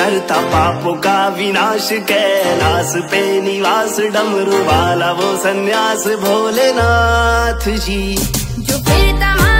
करता पापों का विनाश, कैलाश पे निवास डमरू वाला वो सन्यास भोलेनाथ जी। जो फिरता